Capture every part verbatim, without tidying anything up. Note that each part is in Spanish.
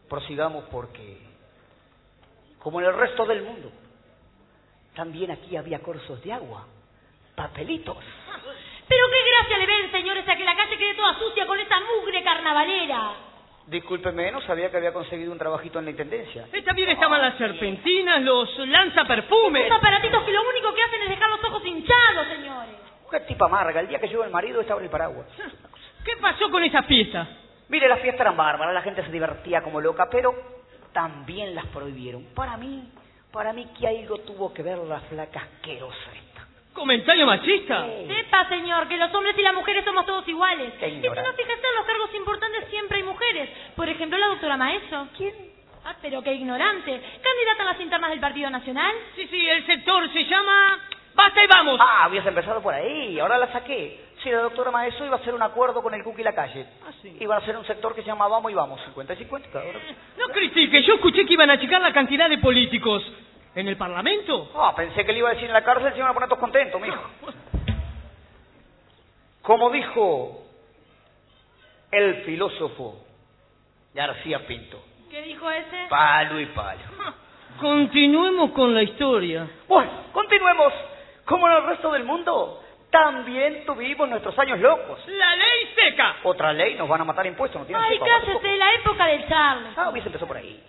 prosigamos porque, como en el resto del mundo, también aquí había corzos de agua, papelitos. Pero qué gracia le ve, señores, a que la calle quede toda sucia con esa mugre carnavalera. Discúlpeme, no sabía que había conseguido un trabajito en la intendencia. Eh, también estaban las serpentinas, los lanzaperfumes. Esos aparatitos que lo único que hacen es dejar los ojos hinchados, señores. Qué tipa amarga, el día que llegó el marido estaba en el paraguas. ¿Qué pasó con esa fiesta? Mire, las fiestas eran bárbaras, la gente se divertía como loca, pero también las prohibieron. Para mí, para mí que algo tuvo que ver la flaca asquerosa esta. ¿Comentario machista? Sí. Sepa, señor, que los hombres y las mujeres somos todos iguales. Qué Y si ignorante. no, fíjese, en los cargos importantes siempre hay mujeres. Por ejemplo, la doctora Maeso. ¿Quién? Ah, pero qué ignorante. ¿Candidata a las internas del Partido Nacional? Sí, sí, el sector se llama... ¡Basta y vamos! Ah, habías empezado por ahí, ahora la saqué. Sí, la doctora Maeso iba a hacer un acuerdo con el Cuqui la calle. Ah, sí. Iban a hacer un sector que se llama Vamos y Vamos, cincuenta y cincuenta. Cada hora. No critique, yo escuché que iban a achicar la cantidad de políticos. ¿En el Parlamento? Ah, pensé que le iba a decir en la cárcel, se iban a poner todos contentos, mijo. Como dijo el filósofo García Pinto, ¿Qué dijo ese? palo y palo. Continuemos con la historia. Bueno, continuemos. Como en el resto del mundo, también tuvimos nuestros años locos. ¡La ley seca! Otra ley, nos van a matar impuestos, no tienen Ay, culpa. cállese, la época del Charles. Ah, hubiese empezado por ahí.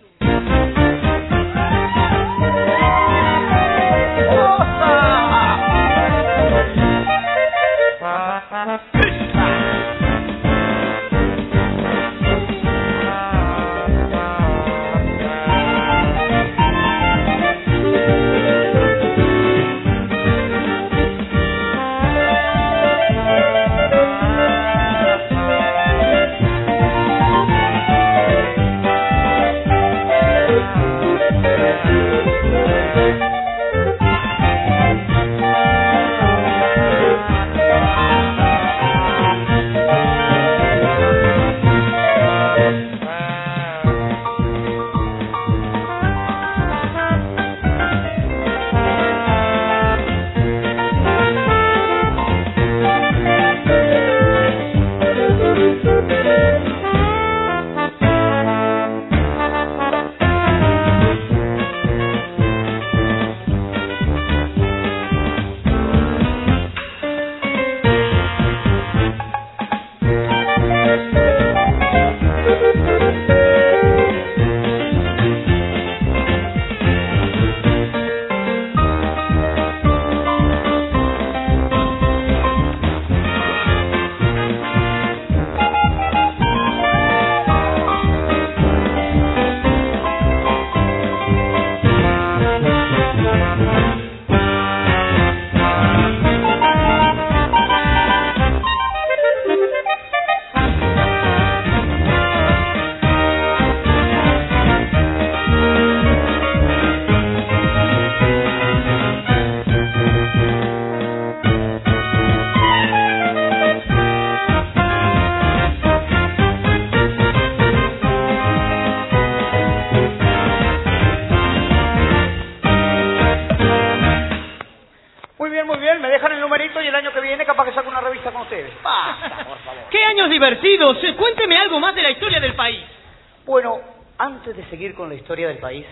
Basta, por favor. ¡Qué años divertidos! Cuénteme algo más de la historia del país. Bueno, antes de seguir con la historia del país,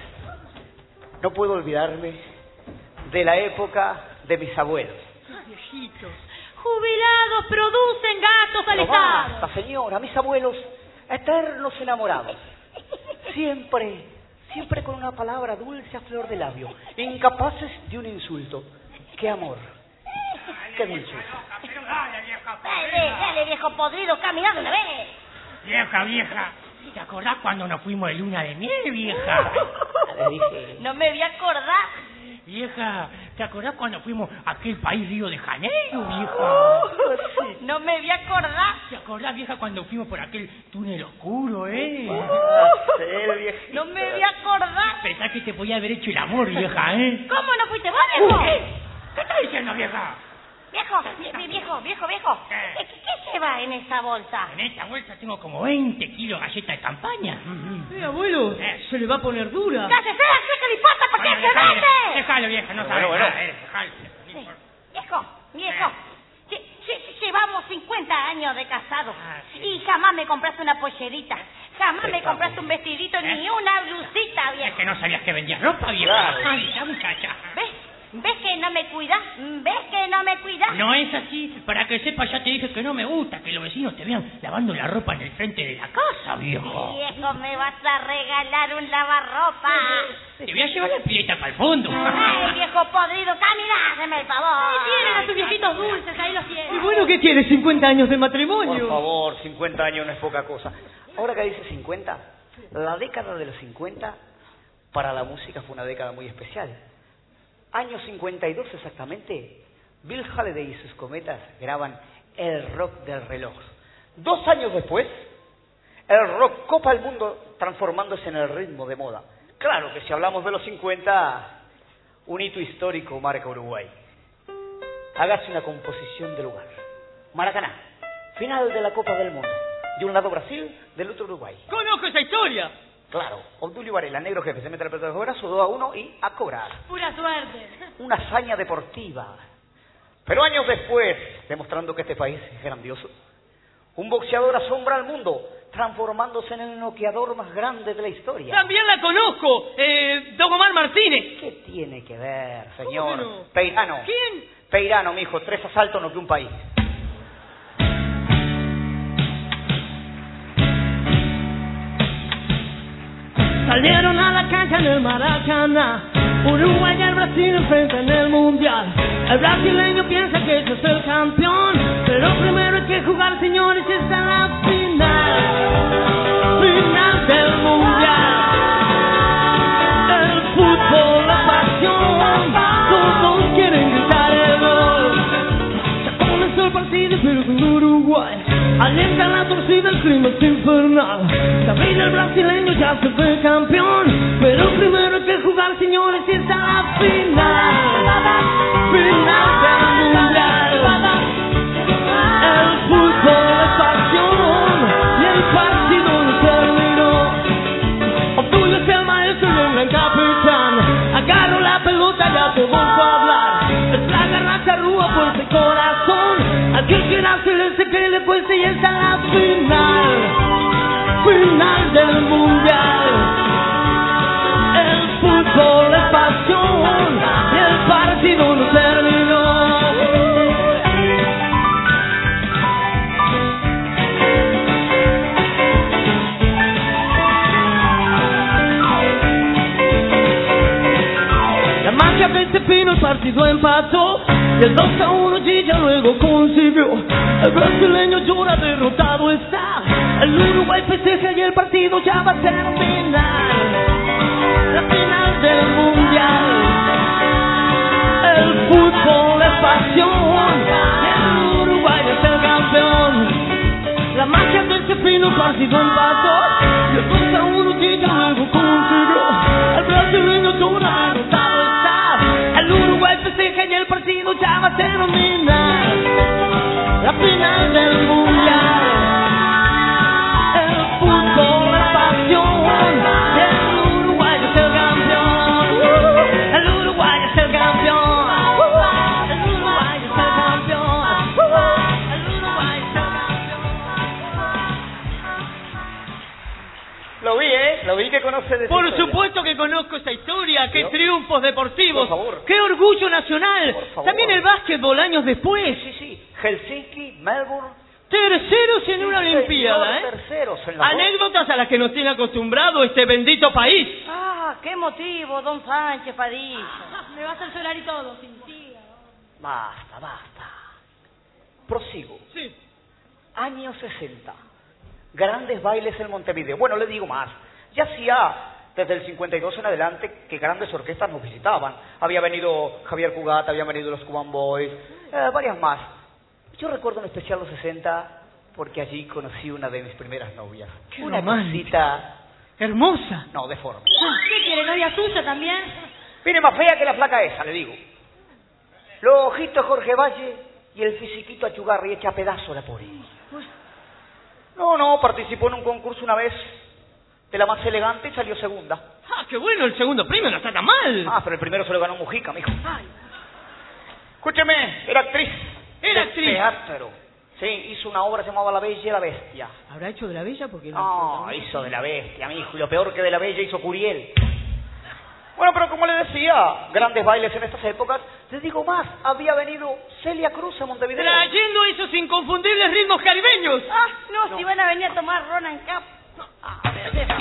no puedo olvidarme de la época de mis abuelos. Viejitos. Jubilados producen gastos al Pero Estado. basta, señora, mis abuelos, eternos enamorados. Siempre, siempre con una palabra dulce a flor de labio, incapaces de un insulto. ¡Qué amor! ¡Qué dulce! Dale, dale, viejo podrido, camina de una vez. Vieja, vieja, ¿te acordás cuando nos fuimos de luna de miel, vieja? Le dije, No me voy a acordar. Vieja, ¿te acordás cuando fuimos a aquel país Río de Janeiro, vieja? No me voy a acordar. ¿Te acordás, vieja, cuando fuimos por aquel túnel oscuro, eh? el viejito. No me voy a acordar. Pensás que te podía haber hecho el amor, vieja, ¿eh? ¿Cómo no fuiste vos, viejo? ¿Qué? ¿Qué estás diciendo, vieja? Viejo, vie- viejo, viejo, viejo. ¿Qué? ¿Qué, qué lleva en esa bolsa? En esta bolsa tengo como veinte kilos de galletas de campaña. Eh, abuelo, Eh. se le va a poner dura. ¡Cállese! ¿Qué le importa? ¿Por qué Bueno, se dejalo, mete? Dejalo, vieja, no Bueno, sabes bueno. nada, eh, dejalo. No Sí. importa. Viejo, viejo. lle- lle- Llevamos cincuenta años de casado Ah, sí. y jamás me compraste una pollerita. Jamás me Estamos. compraste un vestidito ni una blusita, Es viejo. que no sabías que vendía ropa, vieja. Claro. Ay, esa muchacha. ¿Ves? ¿Ves que no me cuidas? ¿Ves que no me cuidas? No es así. Para que sepas, ya te dije que no me gusta que los vecinos te vean lavando la ropa en el frente de la casa, viejo. Viejo, me vas a regalar un lavarropa. Te voy a llevar la pileta para el fondo. Ay, viejo podrido, camina, hazme el favor. Ahí tienen a sus viejitos dulces, ahí los Y tienen. bueno, ¿qué quiere? cincuenta años de matrimonio. Por favor, cincuenta años no es poca cosa. Ahora que dice cincuenta, la década de los cincuenta para la música fue una década muy especial. Año cincuenta y dos exactamente, Bill Halliday y sus Cometas graban el rock del reloj. Dos años después, el rock copa el mundo transformándose en el ritmo de moda. Claro que si hablamos de los cincuenta, un hito histórico marca Uruguay. Hágase una composición de lugar. Maracaná, final de la Copa del Mundo. De un lado Brasil, del otro Uruguay. Conozco esa historia. Claro, Obdulio Varela, negro jefe, se mete la pelota de brazo, dos a uno y a cobrar. Pura suerte. Una hazaña deportiva. Pero años después, demostrando que este país es grandioso, un boxeador asombra al mundo, transformándose en el noqueador más grande de la historia. También la conozco, eh, Don Omar Martínez. ¿Qué tiene que ver, señor? ¿Cómo no? Peirano. ¿Quién? Peirano, mijo, tres asaltos no que un país. Salieron a la cancha en el Maracaná, Uruguay y el Brasil enfrentan el Mundial. El brasileño piensa que ese es el campeón, pero primero hay que jugar, señores, esta es la final. Final del Mundial. El fútbol es pasión, todos quieren gritar el gol. Ya comenzó el partido, pero con Uruguay alienta la torcida, el clima es infernal. Sabrina el brasileño ya se fue campeón, pero primero hay que jugar, señores, y está la final. Final del mundial. El fútbol es pasión y el partido no terminó. Obdulio es el maestro y un gran capitán. Agarro la pelota y ya te vuelvo a hablar. Es la garracha rúa, fuerza y corazón. Aquel que nace le se que le cueste y está la final. Final del mundial. El fútbol es pasión y el partido no terminó. La magia vence fino, el partido empató y el dos a uno Gilla luego consiguió. El brasileño llora, derrotado está. El Uruguay festeja y el partido ya va a terminar. La final del mundial. El fútbol es pasión y el Uruguay es el campeón. La magia vence fino, el partido empató y el dos a uno Gilla luego consiguió. El brasileño llora, derrotado está. El Uruguay festeja y el partido ya va a terminar. La final del mundial. El fútbol es pasión y el Uruguay es el campeón. El Uruguay es el campeón. El Uruguay es el campeón. El Uruguay es el campeón. Lo vi, ¿eh? Lo vi que conoce de Por esa historia. supuesto que conozco esta historia. ¡Qué Yo- triunfos deportivos! Por favor. ¡Qué orgullo nacional! Por favor. También el básquetbol años después. Sí, sí. Helsinki, Melbourne. Terceros en una Sí, Olimpiada, señor, ¿eh? Terceros en las dos. Anécdotas a las que nos tiene acostumbrado este bendito país. Ah, qué motivo, don Sánchez Padilla. Me va a hacer llorar y todo, sin tía. Basta, basta. Prosigo. Sí. Años sesenta. Grandes bailes en Montevideo. Bueno, le digo más. Ya hacía desde el cincuenta y dos en adelante que grandes orquestas nos visitaban. Había venido Javier Cugat, habían venido los Cuban Boys, eh, varias más. Yo recuerdo en especial los sesenta porque allí conocí una de mis primeras novias. Qué una romántica. cosita, Hermosa. no, deforme. ¿Qué quiere, novia suya también? Viene más fea que la flaca esa, le digo. Los ojitos de Jorge Valle y el fisiquito a Chugarri hecha a pedazo la pobre. No, no, participó en un concurso una vez de la más elegante y salió segunda. Ah, qué bueno, el segundo premio no está tan mal. Ah, pero el primero se lo ganó Mujica, mijo. Escúcheme, era actriz. Era de actriz. teatro. Sí, hizo una obra que se llamaba La Bella y la Bestia. ¿Habrá hecho de la Bella? Porque No, hizo de la Bestia, mi hijo, y lo peor que de la Bella hizo Curiel. Bueno, pero como le decía, grandes bailes en estas épocas. Les digo más, había venido Celia Cruz a Montevideo. Trayendo esos inconfundibles ritmos caribeños. Ah, no, No. si van a venir a tomar Ronan Cup. Ah, pero ¿qué?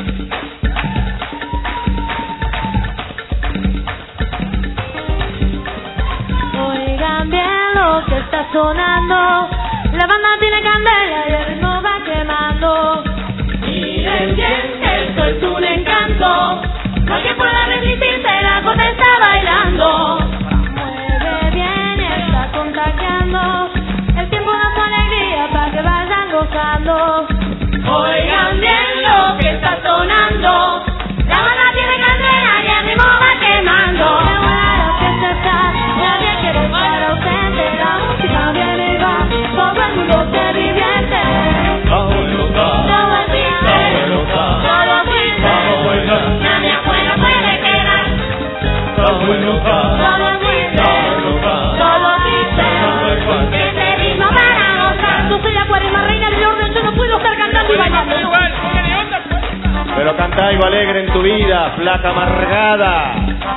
Oigan bien lo que está sonando, la banda tiene candela y el ritmo va quemando. Miren bien, esto es un encanto, no que pueda resistirse, la cosa está bailando. Mueve bien, está contagiando, el tiempo da su alegría para que vayan gozando. Oigan bien lo que está sonando, la banda tiene candela y el ritmo va quemando. Qué buena fiesta está, nadie quiere estar ausente, la música viene y va, todo el mundo se divierte. Todo el triste, todo triste, nadie afuera puede quedar. Todo triste, todo triste, que se ritmo para gozar. Yo soy la cuarema, reina del orden, yo no puedo estar cantando y bailando. Pero canta algo alegre en tu vida, flaca amargada.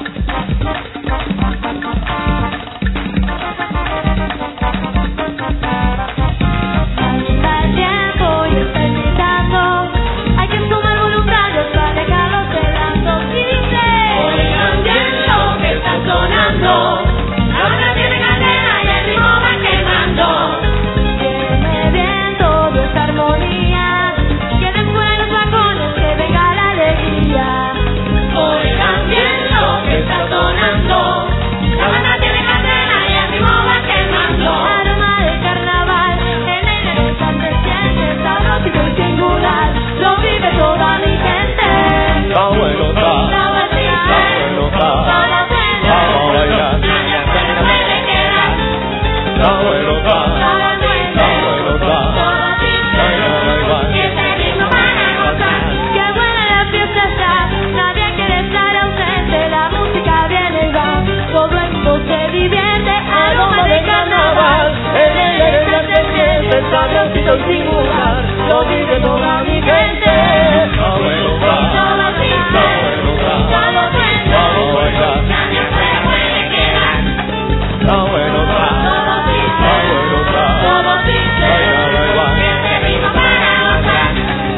Anda el tiempo y está invitando, hay que sumar voluntarios para dejarlos celando. Dice, oigan bien lo que está sonando, la banda tiene candela y el ritmo va quemando. Tiene bien todo esta armonía, que después los vagones que venga la alegría. Oigan bien lo que está sonando, la banda tiene candela y el ritmo va quemando. Aroma de carnaval, en el instante siente sabroso y singular, lo vive toda mi gente. Está bueno, está, La vecina, está bueno, está, toda buena, vamos a bailar. nadie afuera puede quedar. Está bueno, está, Todo triste, está bueno, está, todo triste, baila, baila. que este ritmo para gozar. Qué buena la fiesta está, nadie quiere estar ausente, la música viene y va, todo el mundo se divierte. Aroma de carnaval, en el instante siente el sabrosito singular, lo vive toda mi gente. Está bueno, está, Todo triste, está bueno, está, todo triste, vamos a bailar. nadie afuera puede quedar. Está bueno, está, Todo triste, está bueno, está, todo triste, baila, baila. que este ritmo para gozar.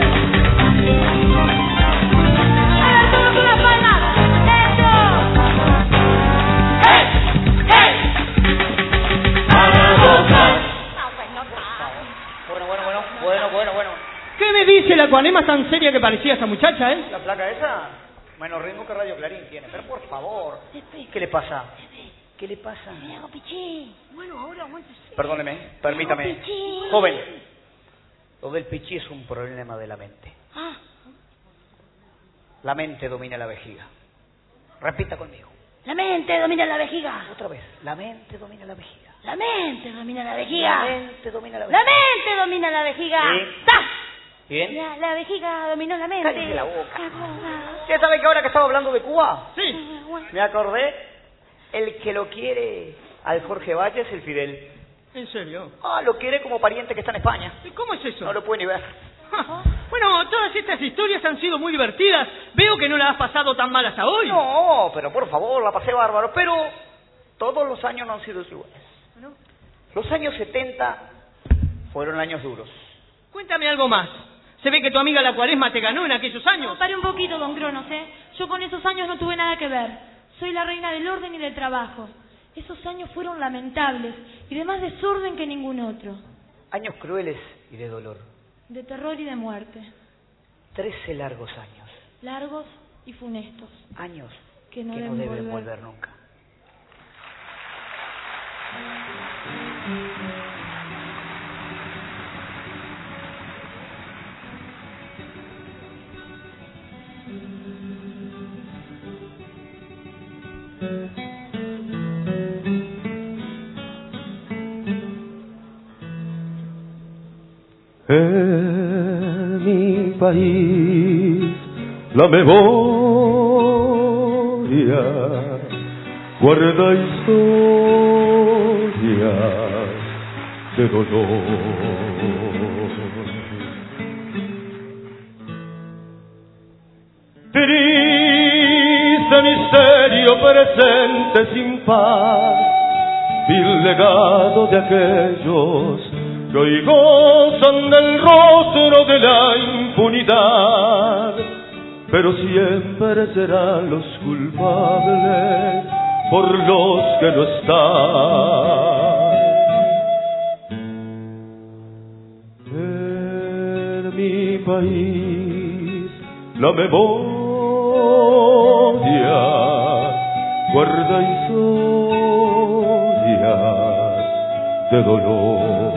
Ahora todos una palma, eso. ¡Hey! ¡Hey! Para gozar. Bueno, bueno, bueno, bueno, bueno, bueno. ¿Qué me dice la cuanema tan seria que parecía esa muchacha, eh? ¿La placa esa? Menos ritmo que Radio Clarín tiene. Pero por favor, ¿qué le pasa? ¿Qué le pasa? Me hago pichí. Bueno, ahora aguántese. Perdóneme, permítame. Pichí. Joven, lo del pichí es un problema de la mente. Ah, La mente domina la vejiga. Repita conmigo. la mente domina la vejiga. Otra vez. La mente domina la vejiga. La mente domina la La vejiga. mente domina la La vejiga. mente domina la vejiga. Sí. ¡Ta! ¿Bien? La, la vejiga dominó la mente. Cállese la boca. ¿Ya sabe que ahora que estaba hablando de Cuba? Sí. Me acordé. El que lo quiere al Jorge Valles, el Fidel. ¿En serio? Ah, lo quiere como pariente que está en España. ¿Y cómo es eso? No lo puede ni ver. Ja. Bueno, todas estas historias han sido muy divertidas. Veo que no la has pasado tan mal hasta hoy. No, pero por favor, la pasé bárbaro. Pero todos los años no han sido iguales. Los años setenta fueron años duros. Cuéntame algo más. Se ve que tu amiga la Cuaresma te ganó en aquellos años. No, pare un poquito, don Cronos, ¿eh? Yo con esos años no tuve nada que ver. Soy la reina del orden y del trabajo. Esos años fueron lamentables y de más desorden que ningún otro. Años crueles y de dolor. De terror y de muerte. Trece largos años. Largos y funestos. Años Que no que no deben deben volver. volver nunca. En mi país la memoria guarda historias de dolor. Triste misterio presente sin paz, vil legado de aquellos que hoy gozan del rostro de la impunidad, pero siempre serán los culpables por los que no están. En mi país la memoria guarda historias de dolor.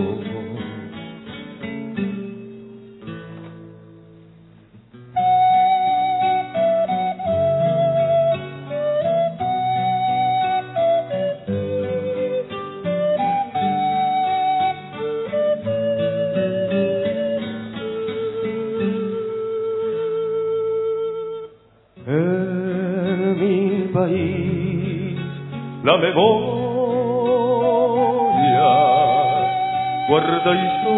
La memoria guarda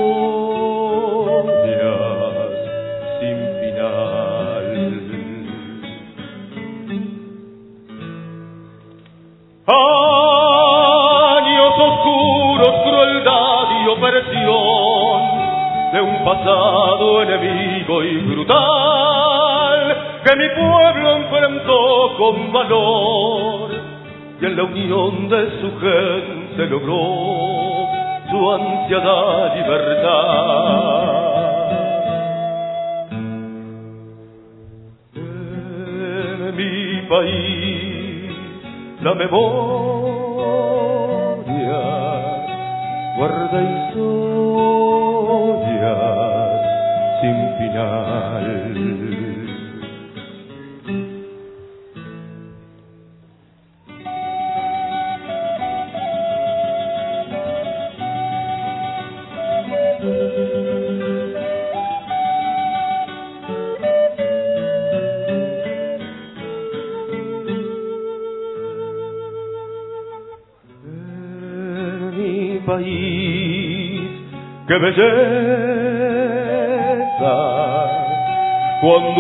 historias sin final. Años oscuros, crueldad y opresión de un pasado enemigo y brutal que mi pueblo enfrentó con valor, y en la unión de su gente logró su ansiada libertad. En mi país la memoria guarda historias sin final. País, qué belleza cuando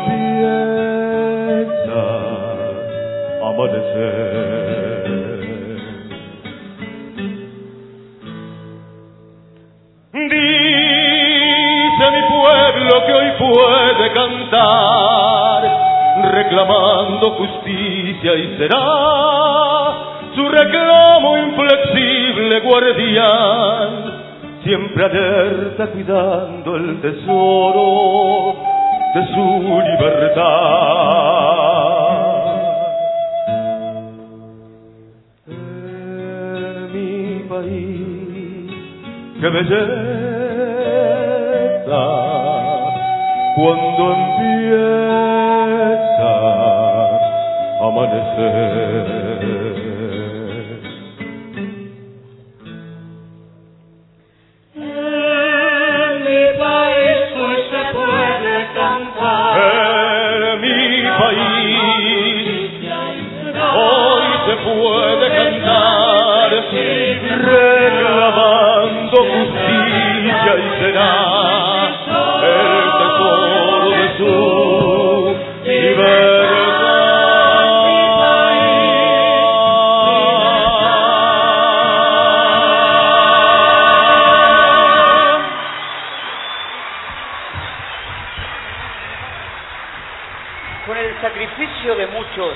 empieza a amanecer. Dice mi pueblo que hoy puede cantar reclamando justicia y será su reclamo inflexible guardián, siempre alerta cuidando el tesoro de su libertad. En mi país, qué belleza cuando empieza a amanecer. Puede cantar reclamando justicia y será el tesoro de su libertad. Con el sacrificio de muchos,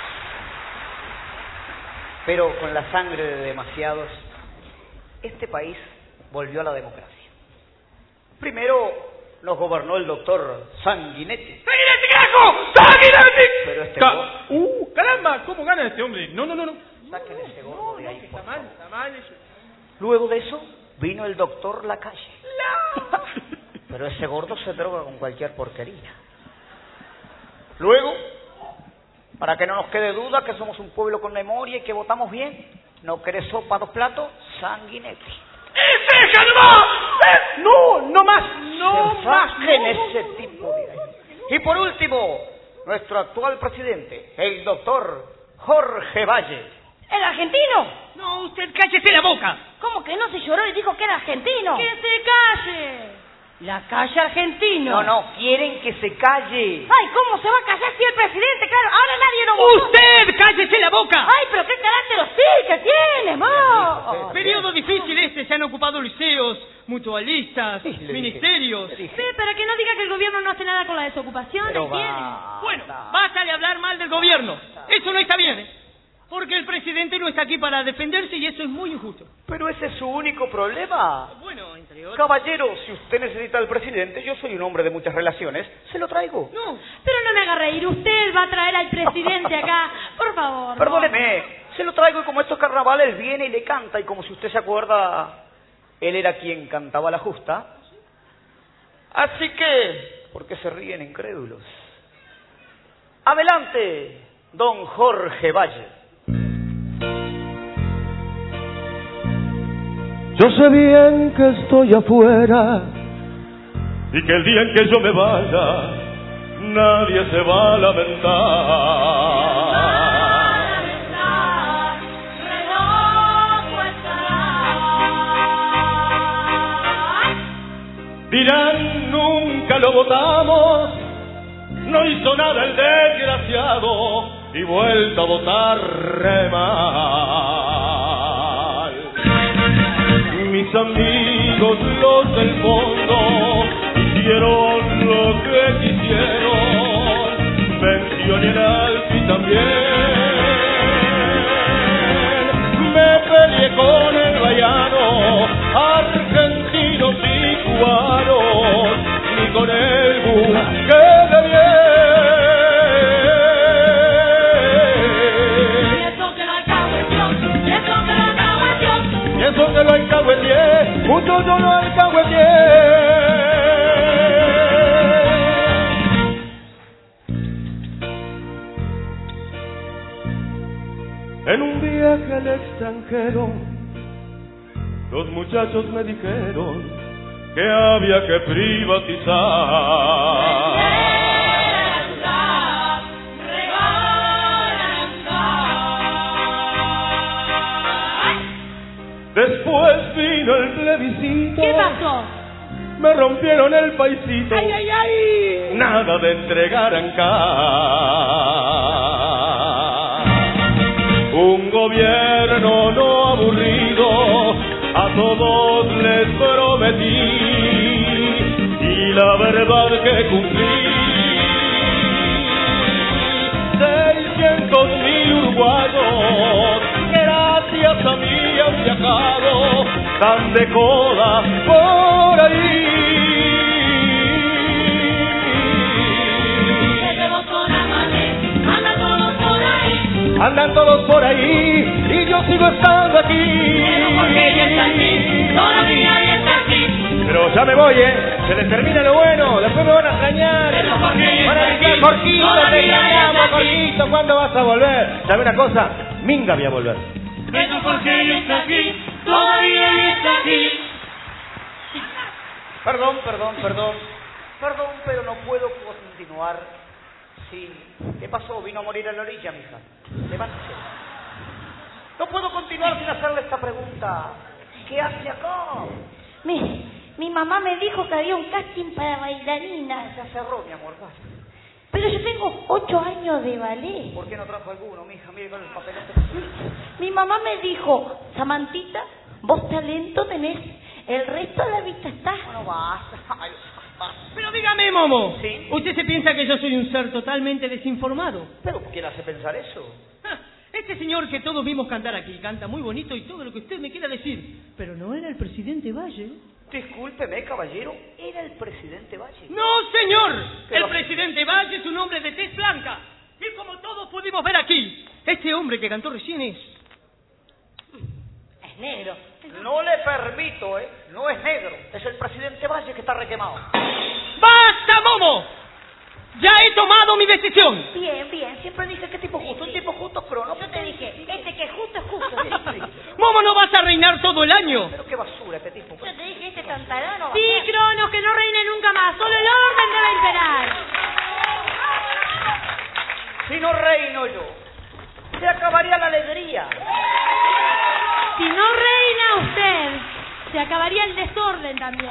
pero con la sangre de demasiados, este país volvió a la democracia. Primero nos gobernó el doctor Sanguinetti. ¡Sanguinetti, carajo! ¡Sanguinetti! Pero este Ca gordo... ¡Uh, caramba! ¿Cómo gana este hombre? No, no, no, no. Saquen ese gordo no, de ahí, no, por está mal, favor. está mal eso. Luego de eso vino el doctor Lacalle. La... Pero ese gordo se droga con cualquier porquería. Luego, para que no nos quede duda que somos un pueblo con memoria y que votamos bien, no querés sopa dos platos, Sanguinetti. ¡Ese nomás! ¡Eh! No, no más, no Se más. fajen No, ese no, tipo no, de ahí. Y por último, nuestro actual presidente, el doctor Jorge Valle. ¿El argentino? No, usted cállese la boca. ¿Cómo que no se lloró y dijo que era argentino? ¡Que se calle! La calle argentino. No, no, quieren que se calle. Ay, ¿cómo se va a callar si el presidente? Claro, ahora nadie lo votó. ¡Usted cállese la boca! Ay, pero qué carácter hostil que tiene, mo. Periodo difícil este, se han ocupado liceos, mutualistas, Sí, le ministerios. dije, le dije. Ve, para que no diga que el gobierno no hace nada con la desocupación, Pero ahí tiene. va. Bueno, basta de hablar mal del gobierno. Eso no está bien, ¿eh? Porque el presidente no está aquí para defenderse y eso es muy injusto. Pero ese es su único problema. Bueno, entre otros... Caballero, si usted necesita al presidente, yo soy un hombre de muchas relaciones, se lo traigo. No, Pero no me haga reír, usted va a traer al presidente acá. Por favor. no. Perdóneme, se lo traigo y como estos carnavales viene y le canta y como si usted se acuerda, él era quien cantaba la justa. Así que, ¿por qué se ríen incrédulos? Adelante, don Jorge Valle. Yo sé bien que estoy afuera y que el día en que yo me vaya nadie se va a lamentar. Dirán, nunca lo votamos, no hizo nada el desgraciado y vuelto a votar re mal. Mis amigos, los del fondo, hicieron lo que quisieron, venció el Alfi también. Me peleé con el Bayano, argentinos y cubanos, ni con el Busquede bien. Y eso que lo alcahueteé, mucho yo lo alcahueteé. En un viaje al extranjero, los muchachos me dijeron que había que privatizar. Después vino el plebiscito. ¿Qué pasó? Me rompieron el paisito. ¡Ay, ay, ay! Nada de entregar acá. Un gobierno no aburrido, a todos les prometí, y la verdad que cumplí. Seiscientos mil uruguayos, gracias a mí han viajado, tan de cola por ahí. Andan todos por ahí y yo sigo estando aquí. Pero porque ella está aquí, todavía ella está aquí. Pero ya me voy, ¿eh? Se les termina lo bueno, después me van a extrañar. Pero porque van a decir, Jorquito, te extrañamos, Jorquito, ¿cuándo vas a volver? ¿Sabe una cosa? Minga voy a volver. Pero porque ella está aquí, todavía ella está aquí. Perdón, perdón, perdón. Perdón, pero no puedo continuar. Sí. ¿Qué pasó? Vino a morir a la orilla, mija. Levántese. No puedo continuar sin hacerle esta pregunta. ¿Qué hace acá? Mi, mi mamá me dijo que había un casting para bailarinas. Ya cerró, mi amor. Vaya. Pero yo tengo ocho años de ballet. ¿Por qué no trajo alguno, mija? Mire con el papelote. Mi mamá me dijo, Samantita, vos talento tenés, el resto de la vista está. Bueno, basta. Ay, basta. Pero dígame, Momo. ¿Sí? ¿Usted se piensa que yo soy un ser totalmente desinformado? ¿Pero quién hace pensar eso? Ah, este señor que todos vimos cantar aquí canta muy bonito y todo lo que usted me quiera decir. Pero no era el presidente Valle. Discúlpeme, caballero, era el presidente Valle. ¡No, señor! Pero- El presidente Valle es un hombre de tez blanca. Y como todos pudimos ver aquí, este hombre que cantó recién es... Es negro. No le permito, ¿eh? No es negro. Es el presidente Valle que está requemado. ¡Basta, Momo! Ya he tomado mi decisión. Bien, bien, siempre dije que tipo justo, un tipo justo, pero no. Yo te dije, este que es justo es justo. Sí, sí. Momo, no vas a reinar todo el año. Pero qué basura este tipo. Yo te dije, este tantarano. Sí, Cronos, que no reine nunca más. Solo el orden debe imperar. Si no reino yo, se acabaría la alegría. Si no reina usted, se acabaría el desorden también.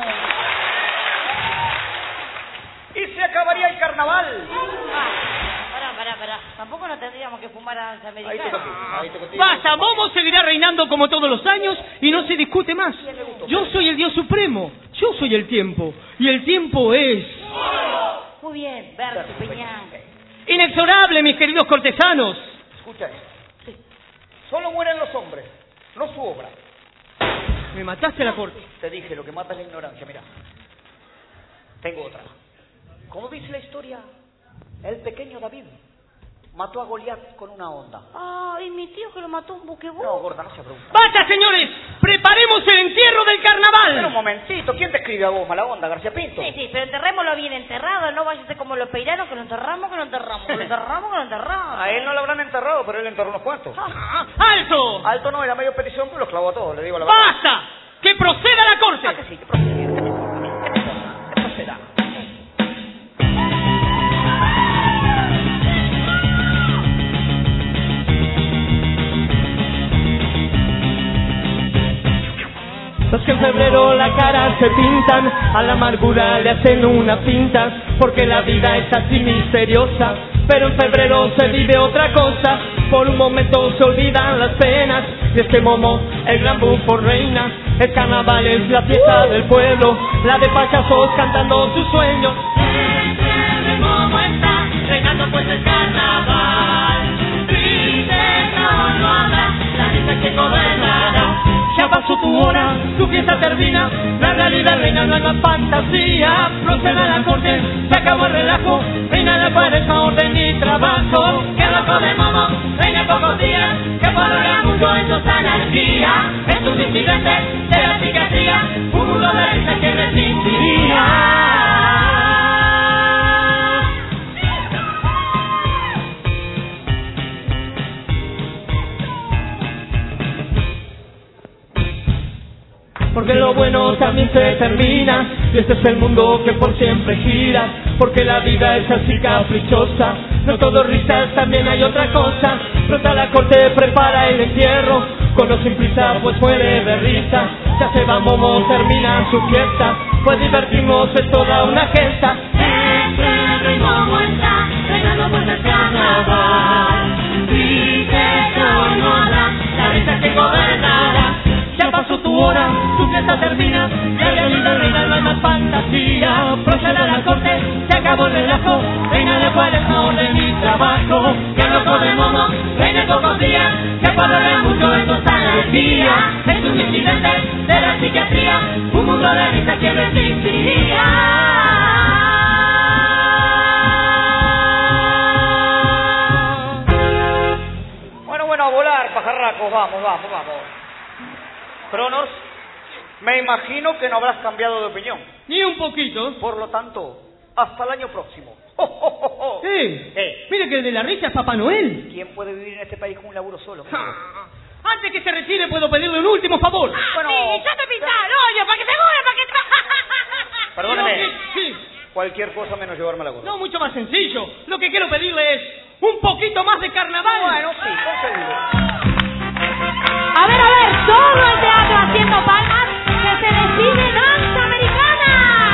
Y se acabaría el carnaval. Pará, pará, pará. Tampoco no tendríamos que fumar a Ahí te americana. contigo, ahí te contigo. Basta, Momo seguirá reinando como todos los años y no se discute más. Yo soy el Dios Supremo, yo soy el tiempo. Y el tiempo es Muy bien, Berti, Peñán. inexorable, mis queridos cortesanos. Escucha esto. Solo mueren los hombres, no su obra. Me mataste a la corte. Te dije, lo que mata es la ignorancia, mira. Tengo otra. ¿Cómo dice la historia? El pequeño David mató a Goliat con una onda. Ah, y mi tío que lo mató un buquebú. No, gorda, no se pregunta. ¡Basta, señores! ¡Preparemos el entierro del Pero un carnaval! momentito, ¿quién te escribe a vos, mala onda, García Pinto? Sí, sí, pero enterrémoslo bien enterrado, no vaya a ser como los peiranos que lo enterramos, que lo enterramos, que lo enterramos, que lo enterramos. A él no lo habrán enterrado, pero él enterró unos cuantos. Ah, ¡Alto! Alto no, era medio petición, pero los clavó a todos, le digo la verdad. ¡Basta! ¡Que proceda la corte! Ah, que sí, que proceda, que proceda, que proceda. Los que en febrero la cara se pintan, a la amargura le hacen una pinta, porque la vida es así misteriosa, pero en febrero se vive otra cosa, por un momento se olvidan las penas, y es que Momo, el gran bufo reina, el carnaval es la fiesta del pueblo, la de payasos cantando sus sueños. El Momo está reinando pues el carnaval, triste no, no habrá, la risa que gobernará. Ya pasó tu hora, tu fiesta termina, la realidad reina, no hay más fantasía. Proceda la corte, se acabó el relajo, reina la pareja, orden y trabajo. Que loco de Momo, reina en pocos días, que valora mucho en su anarquía. Es un incidente de la psiquiatría, un mundo de risa que resistiría. Porque lo bueno también se termina, y este es el mundo que por siempre gira, porque la vida es así caprichosa, no todo risas, también hay otra cosa. Pronta la corte prepara el entierro, con o sin prisa pues muere de risa. Ya se va Momo, termina su fiesta, pues divertirnos es toda una gesta. El rey Momo está reinando pues el carnaval, dice que hoy no habrá la risa que gobernará. Ya pasó tu hora, tu fiesta termina, la realidad reina, no hay más fantasía. Proceda la corte, se acabó el relajo, reina la pareja, orden y trabajo. Que loco de Momo, reina en pocos días, que valora mucho en tu anarquía. Es un incidente de la psiquiatría, un mundo de risa que resistiría. Bueno, bueno, a volar, pajarracos, vamos, vamos, vamos. Cronos, me imagino que no habrás cambiado de opinión. Ni un poquito. Por lo tanto, hasta el año próximo. ¡Oh, oh, oh, oh! ¡Eh! Eh. Mire que el de la risa es Papá Noel. ¿Quién puede vivir en este país con un laburo solo? Ah, Antes que se retire puedo pedirle un último favor. Bueno, Sí, ya te pinta el hoyo, para que se mueva, para que... perdóneme. Lo que- sí. Cualquier cosa menos llevarme la gorra. No, mucho más sencillo. Lo que quiero pedirle es un poquito más de carnaval. Bueno, sí, concedido. A ver, a ver, todo el teatro haciendo palmas, que se decide danza americana.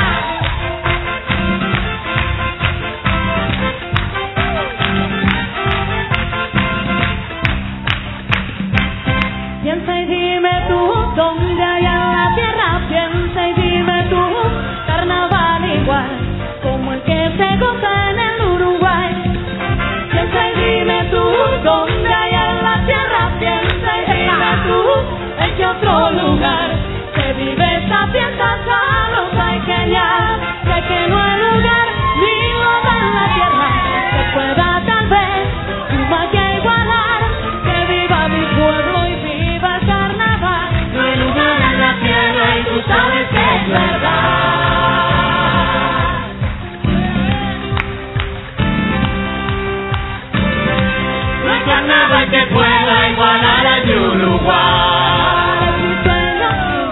Piensa y dime tú, ¿dónde hay en la tierra? Piensa y dime tú, carnaval igual como el que se goza en el Uruguay. Piensa y dime tú, ¿dónde hay en la tierra? Piensa y dime tú, en qué otro lugar se vive esta fiesta salvadoreña. Sé que no hay lugar ni moda en la tierra que pueda tal vez tu magia igualar. Que viva mi pueblo y viva el carnaval. No hay lugar en la tierra y tú sabes que es verdad. No hay carnaval que pueda igualar al de Uruguay. Mi sueño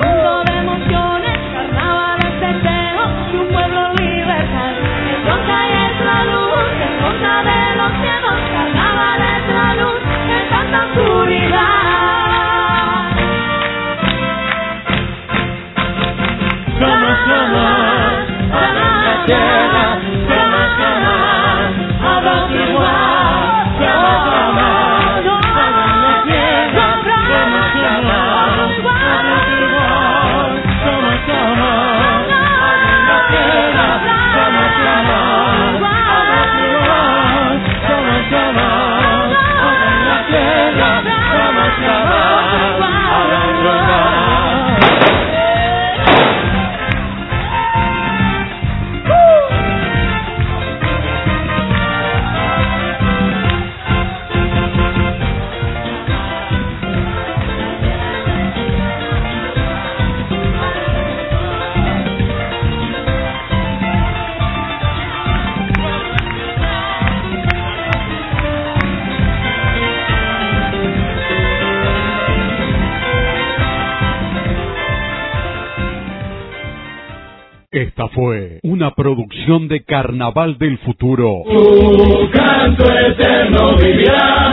Esta fue una producción de Carnaval del Futuro. Tu canto eterno vivirá.